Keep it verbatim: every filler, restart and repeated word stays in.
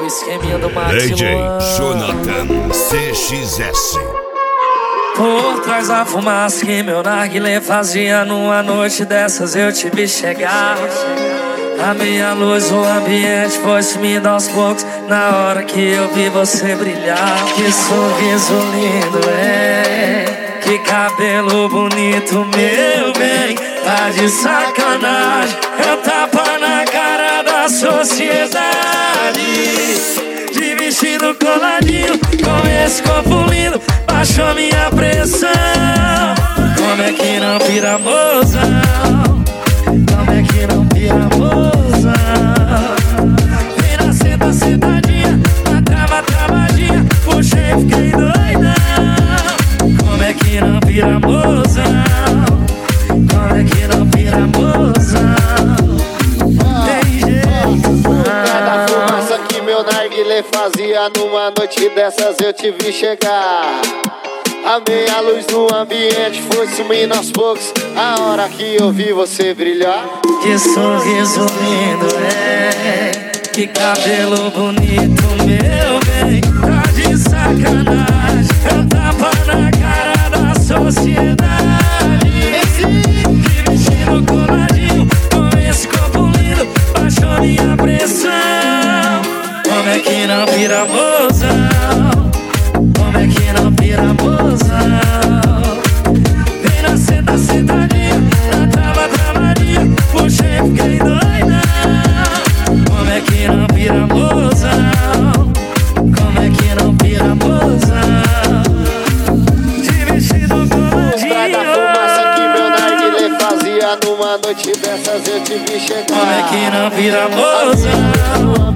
o esqueminha do Max D J Luan. Jonathan C X S. Por trás da fumaça que meu narguilé fazia, numa noite dessas eu te vi chegar. A minha luz, o ambiente foi sumindo aos poucos, na hora que eu vi você brilhar. Que sorriso lindo, é, que cabelo bonito, meu bem. Tá de sacanagem, é tapa na cara da sociedade. De vestido coladinho, com esse corpo lindo, baixou minha pressão. Como é que não vira mozão? Como é que não vira mozão? Vem na senta, sentadinha, na trava, travadinha, puxei, fiquei doidão. Como é que não vira mozão? Como é que não vira mozão? Tem jeito. Cada fumaça que meu narguilé fazia, numa noite dessas eu te vi chegar. A meia luz no ambiente foi sumindo aos poucos, a hora que eu vi você brilhar. Que sorriso lindo, é, que cabelo bonito, meu bem. Tá de sacanagem, é tapa na cara da sociedade. De vestido coladinho, com esse corpo lindo, baixou minha pressão. Como é que não vira mozão? Como é que não vira mozão? Vem na senta, sentadinha, na trava, travadinha, puxei, fiquei doidão. Como é que não vira mozão? Como é que não vira mozão? De vestido coladinho. Cada fumaça que meu narguilé fazia, numa noite dessas eu te vi chegar. Como é que não vira mozão?